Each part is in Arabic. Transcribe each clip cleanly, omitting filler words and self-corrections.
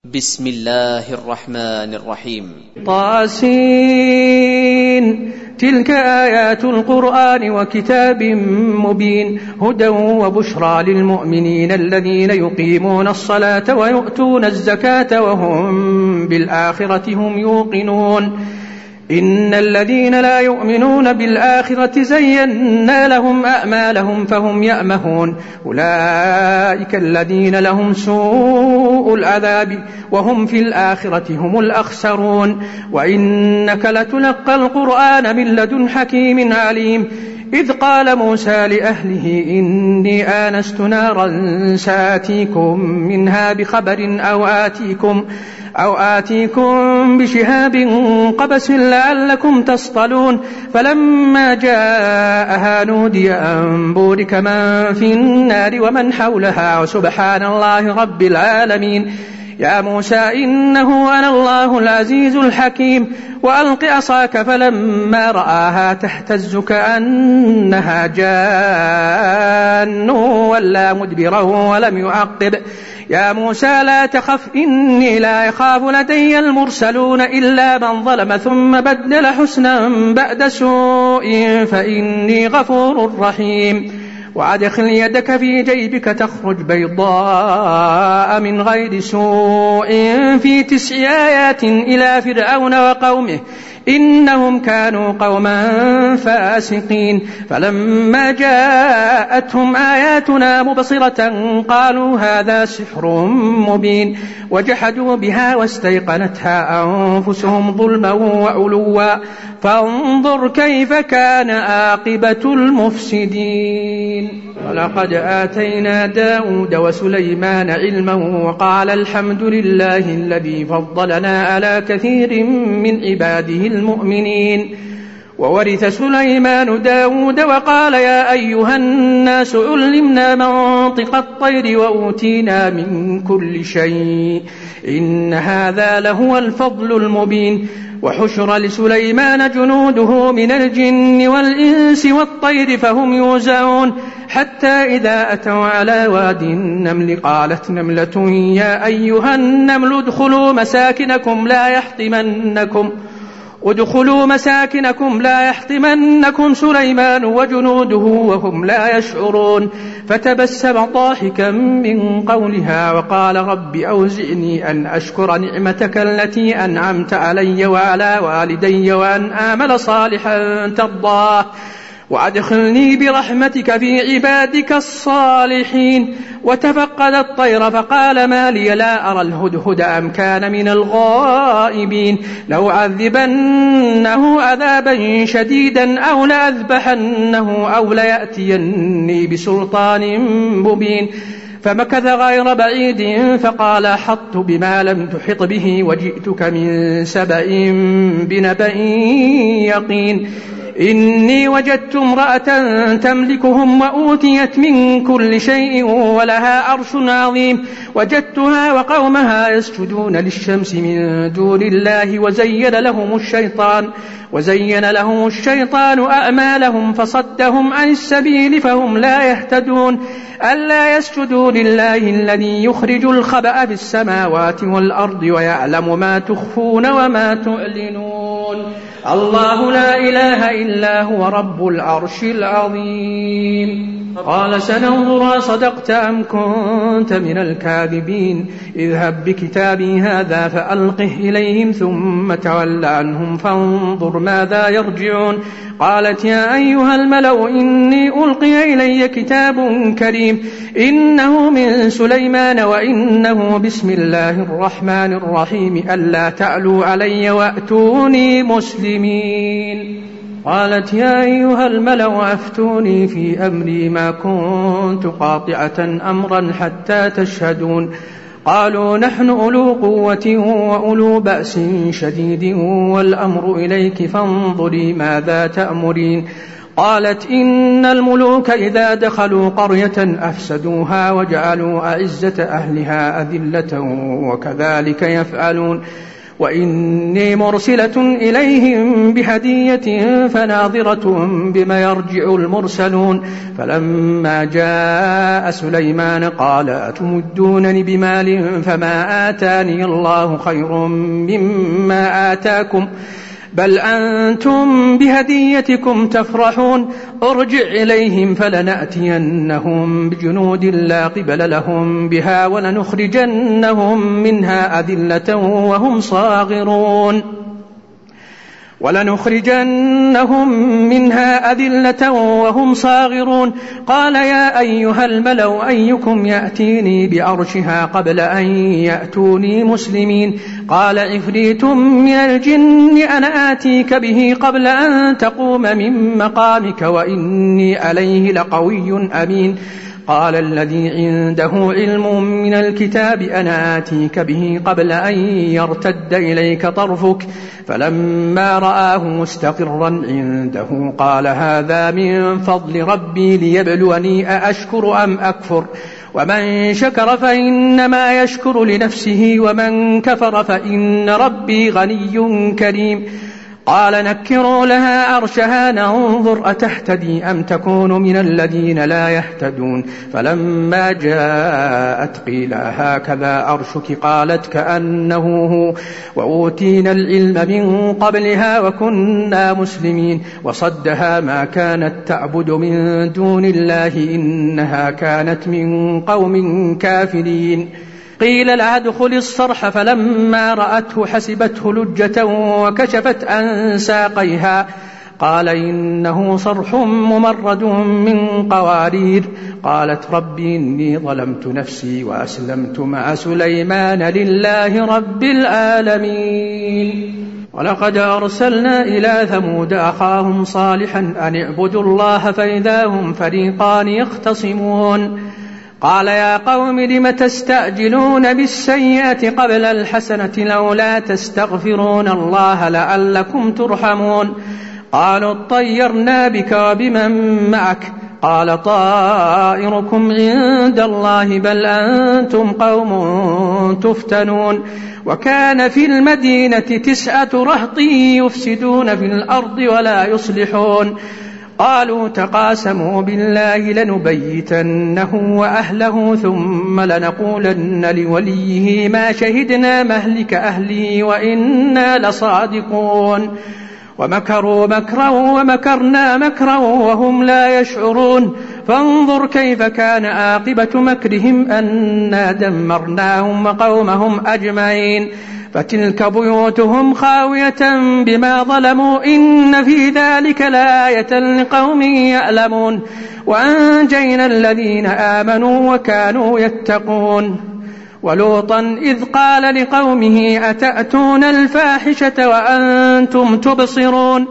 بسم الله الرحمن الرحيم. طاسين. تلك آيات القرآن وكتاب مبين هدى وبشرى للمؤمنين الذين يقيمون الصلاة ويؤتون الزكاة وهم بالآخرة هم يوقنون. إن الذين لا يؤمنون بالآخرة زينا لهم أعمالهم فهم يأمهون. أولئك الذين لهم سوء العذاب وهم في الآخرة هم الأخسرون. وإنك لتلقى القرآن من لدن حكيم عليم. إذ قال موسى لأهله إني آنست نارا سآتيكم منها بخبر أو آتيكم بشهاب قبس لعلكم تصطلون. فلما جاءها نودي أن بورك من في النار ومن حولها وسبحان الله رب العالمين. يا موسى إنه أنا الله العزيز الحكيم. وألق عصاك فلما رآها تهتز كأنها جان ولا مدبرا ولم يعقب. يا موسى لا تخف إني لا يخاف لدي المرسلون إلا من ظلم ثم بدل حسنا بعد سوء فإني غفور رحيم. وأدخل يدك في جيبك تخرج بيضاء من غير سوء في 9 آيات إلى فرعون وقومه إنهم كانوا قوما فاسقين. فلما جاءتهم آياتنا مبصرة قالوا هذا سحر مبين وجحدوا بها واستيقنتها أنفسهم ظلما وعلوا فانظر كيف كان عاقبة المفسدين. ولقد آتينا داود وسليمان علما وقال الحمد لله الذي فضلنا على كثير من عباده المؤمنين. وورث سليمان داود وقال يا أيها الناس علمنا منطق الطير وأوتينا من كل شيء إن هذا لهو الفضل المبين. وحشر لسليمان جنوده من الجن والإنس والطير فهم يوزعون حتى إذا أتوا على واد النمل قالت نملة يا أيها النمل ادخلوا مساكنكم لا يحطمنكم سليمان وجنوده وهم لا يشعرون. فتبسم ضاحكا من قولها وقال رب أوزعني أن أشكر نعمتك التي أنعمت علي وعلى والدي وأن آمل صالحا ترضاه وأدخلني برحمتك في عبادك الصالحين. وتفقد الطير فقال ما لي لا أرى الهدهد أم كان من الغائبين. لو عذبنه عذابا شديدا أو لأذبحنه أو ليأتيني بسلطان مبين. فمكث غير بعيد فقال أحطت بما لم تحط به وجئتك من سبأ بنبأ يقين. إني وجدت امرأة تملكهم وأوتيت من كل شيء ولها عرش عظيم. وجدتها وقومها يسجدون للشمس من دون الله وزين لهم الشيطان أعمالهم فصدهم عن السبيل فهم لا يهتدون. ألا يسجدوا لله الذي يخرج الخبأ في السماوات والأرض ويعلم ما تخفون وما تعلنون. الله لا إله إلا هو رب العرش العظيم. قال سننظر صدقت أم كنت من الكاذبين. اذهب بكتابي هذا فألقه إليهم ثم تول عنهم فانظر ماذا يرجعون. قالت يا أيها الملأ إني ألقي إلي كتاب كريم إنه من سليمان وإنه بسم الله الرحمن الرحيم ألا تعلوا علي وأتوني مسلمين. قالت يا أيها الملأ أفتوني في أمري ما كنت قاطعة أمرا حتى تشهدون. قالوا نحن أولو قوة وأولو بأس شديد والأمر إليك فانظري ماذا تأمرين. قالت إن الملوك إذا دخلوا قرية أفسدوها وجعلوا أعزة أهلها أذلة وكذلك يفعلون. وإني مرسلة إليهم بهدية فناظرة بما يرجع المرسلون. فلما جاء سليمان قال أتمدونني بمال فما آتاني الله خير مما آتاكم بل أنتم بهديتكم تفرحون. ارجع إليهم فلنأتينهم بجنود لا قبل لهم بها ولنخرجنهم منها أذلة وهم صاغرون. قال يا أيها الملأ أيكم يأتيني بعرشها قبل أن يأتوني مسلمين. قال عفريت من الجن أنا آتيك به قبل أن تقوم من مقامك وإني عليه لقوي أمين. قال الذي عنده علم من الكتاب أنا آتيك به قبل أن يرتد إليك طرفك. فلما رآه مستقرا عنده قال هذا من فضل ربي ليبلوني أأشكر أم أكفر. ومن شكر فإنما يشكر لنفسه ومن كفر فإن ربي غني كريم. قال نكروا لها عرشها ننظر أتهتدي أم تكون من الذين لا يهتدون. فلما جاءت قيل هكذا عرشك قالت كأنه هو وأوتينا العلم من قبلها وكنا مسلمين. وصدها ما كانت تعبد من دون الله إنها كانت من قوم كافرين. قيل لها ادخل الصرح فلما رأته حسبته لجة وكشفت عن ساقيها قال إنه صرح ممرد من قوارير. قالت ربي إني ظلمت نفسي وأسلمت مع سليمان لله رب العالمين. ولقد أرسلنا إلى ثمود أخاهم صالحا أن اعبدوا الله فإذا هم فريقان يختصمون. قال يا قوم لم تستعجلون بالسيئة قبل الحسنة لولا تستغفرون الله لعلكم ترحمون. قالوا اطيرنا بك وبمن معك قال طائركم عند الله بل أنتم قوم تفتنون. وكان في المدينة 9 رهط يفسدون في الأرض ولا يصلحون. قالوا تقاسموا بالله لنبيتنه وأهله ثم لنقولن لوليه ما شهدنا مهلك أهله وإنا لصادقون. ومكروا مكرا ومكرنا مكرا وهم لا يشعرون. فانظر كيف كان عاقبة مكرهم أنا دمرناهم وقومهم أجمعين. فتلك بيوتهم خاوية بما ظلموا إن في ذلك لآية لقوم يعلمون. وأنجينا الذين آمنوا وكانوا يتقون. ولوطا إذ قال لقومه أتأتون الفاحشة وأنتم تبصرون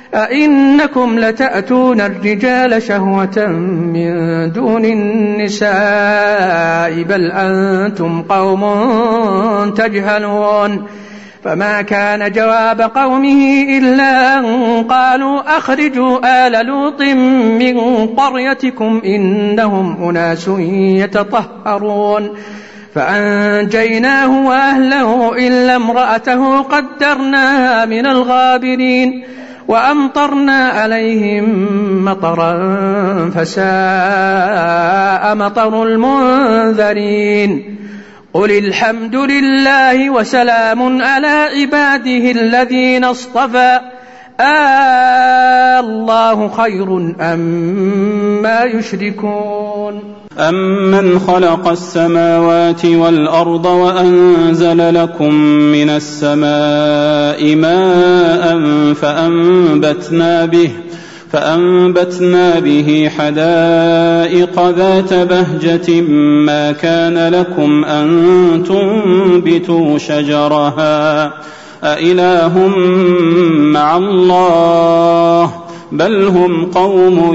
أئنكم لتأتون الرجال شهوة من دون النساء بل أنتم قوم تجهلون. فما كان جواب قومه إلا أن قالوا أخرجوا آل لوط من قريتكم إنهم أناس يتطهرون. فأنجيناه وأهله إلا امرأته قدرناها من الغابرين. وأمطرنا عليهم مطرا فساء مطر المنذرين. قل الحمد لله وسلام على عباده الذين اصطفى الله خير أما يشركون. أمن خلق السماوات والأرض وأنزل لكم من السماء ماء فأنبتنا به حدائق ذات بهجة ما كان لكم أن تنبتوا شجرها أإله مع الله بل هم قوم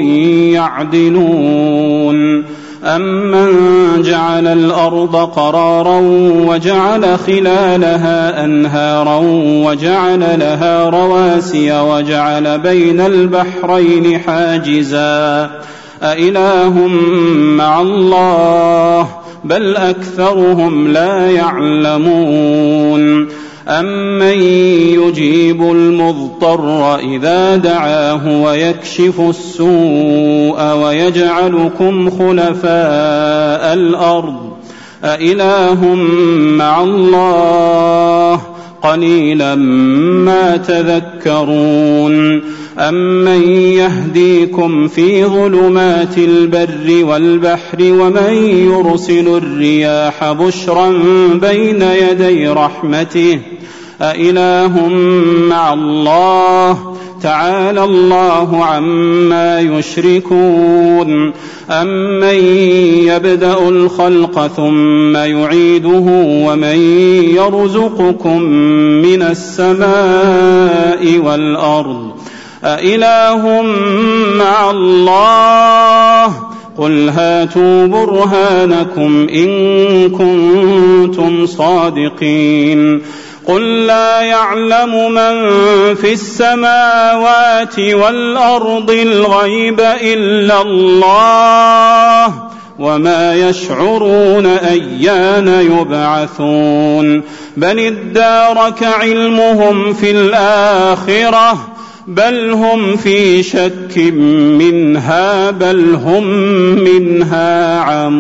يعدلون. أمن جعل الأرض قرارا وجعل خلالها أنهارا وجعل لها رواسي وجعل بين البحرين حاجزا أإله مع الله بل أكثرهم لا يعلمون. أمن يجيب المضطر إذا دعاه ويكشف السوء ويجعلكم خلفاء الأرض أإله مع الله قليلا ما تذكرون أمن يهديكم في ظلمات البر والبحر ومن يرسل الرياح بشرا بين يدي رحمته أإله مع الله تعالى الله عما يشركون أمن يبدأ الخلق ثم يعيده ومن يرزقكم من السماء والأرض أإله مع الله قل هاتوا برهانكم إن كنتم صادقين قل لا يعلم من في السماوات والأرض الغيب إلا الله وما يشعرون أيان يبعثون بل ادارك علمهم في الآخرة بل هم في شك منها بل هم منها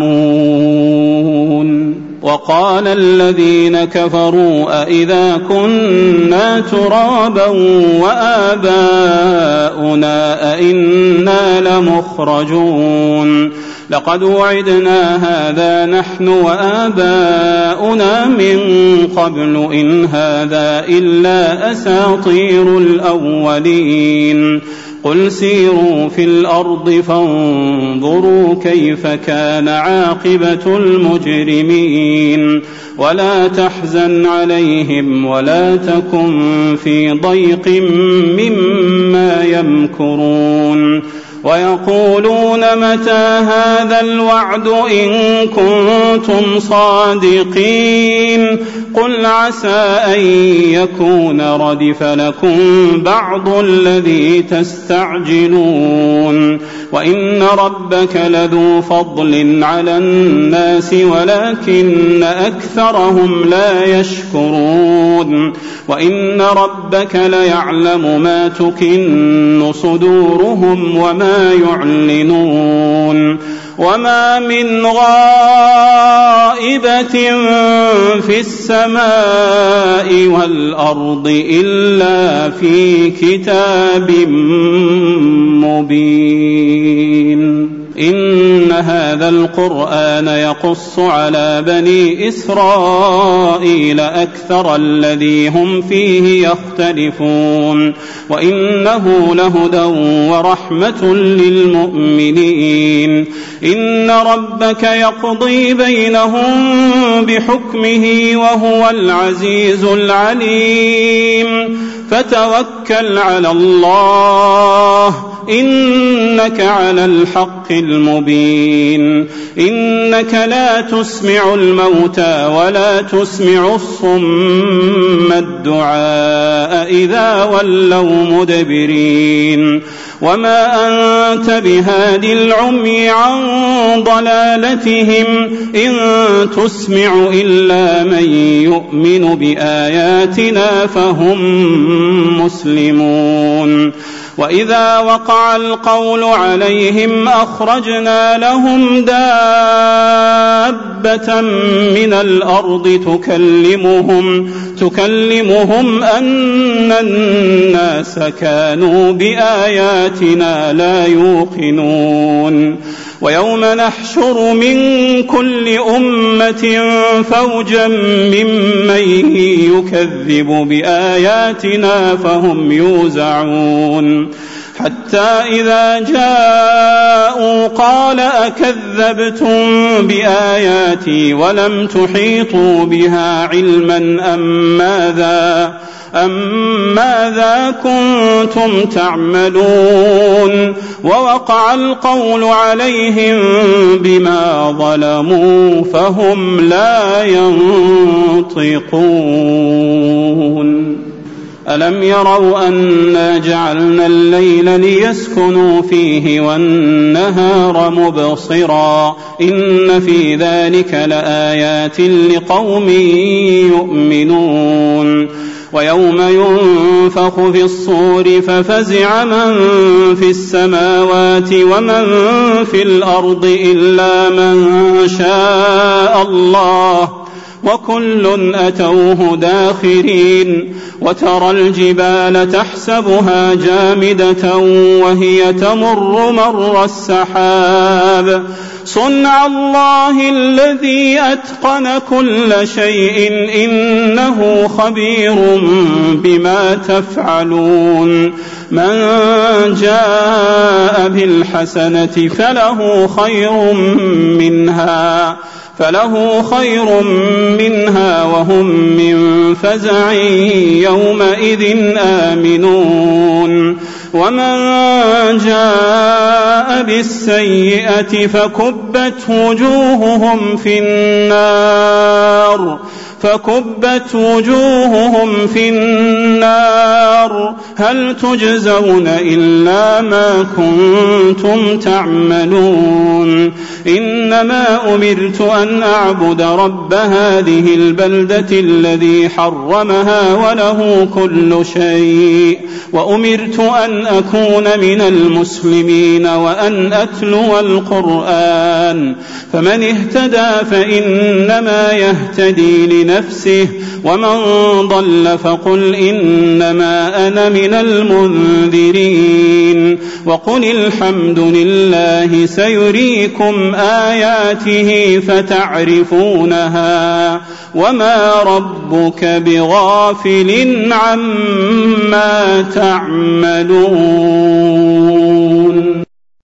عمون وقال الذين كفروا أإذا كنا ترابا وآباؤنا أئنا لمخرجون لقد وعدنا هذا نحن وآباؤنا من قبل إن هذا إلا أساطير الأولين قل سيروا في الأرض فانظروا كيف كان عاقبة المجرمين ولا تحزن عليهم ولا تكن في ضيق مما يمكرون ويقولون متى هذا الوعد إن كنتم صادقين قل عسى أن يكون ردف لكم بعض الذي تستعجلون وإن ربك لذو فضل على الناس ولكن أكثرهم لا يشكرون وإن ربك ليعلم ما تكن صدورهم وما يعلنون وما من غائبة في السماء والأرض إلا في كتاب مبين إن هذا القرآن يقص على بني إسرائيل أكثر الذي هم فيه يختلفون وإنه لهدى ورحمة للمؤمنين إن ربك يقضي بينهم بحكمه وهو العزيز العليم فتوكل على الله إنك على الحق المبين إنك لا تسمع الموتى ولا تسمع الصم الدعاء إذا ولوا مدبرين وما أنت بهادي العمي عن ضلالتهم إن تسمع إلا من يؤمن بآياتنا فهم مسلمون وإذا وقع القول عليهم أخرجنا لهم دابة من الأرض تكلمهم أن الناس كانوا بآياتنا لا يوقنون ويوم نحشر من كل أمة فوجا ممن يكذب بآياتنا فهم يوزعون حتى إذا جاءوا قال أكذبتم بآياتي ولم تحيطوا بها علما أم ماذا كنتم تعملون ووقع القول عليهم بما ظلموا فهم لا ينطقون ألم يروا أنا جعلنا الليل ليسكنوا فيه والنهار مبصرا إن في ذلك لآيات لقوم يؤمنون ويوم ينفخ في الصور ففزع من في السماوات ومن في الأرض إلا من شاء الله وكل أتوه داخرين وترى الجبال تحسبها جامدة وهي تمر مر السحاب صنع الله الذي أتقن كل شيء إنه خبير بما تفعلون من جاء بالحسنة فله خير منها وهم من فزع يومئذ آمنون ومن جاء بالسيئة فكبت وجوههم في النار هل تجزون إلا ما كنتم تعملون إنما أمرت أن أعبد رب هذه البلدة الذي حرمها وله كل شيء وأمرت أن أكون من المسلمين وأن أتلو القرآن فمن اهتدى فإنما يهتدي لنفسه ومن ضل فقل إنما أنا من المنذرين وقل الحمد لله سيريكم آياته فتعرفونها وما ربك بغافل عما تعملون.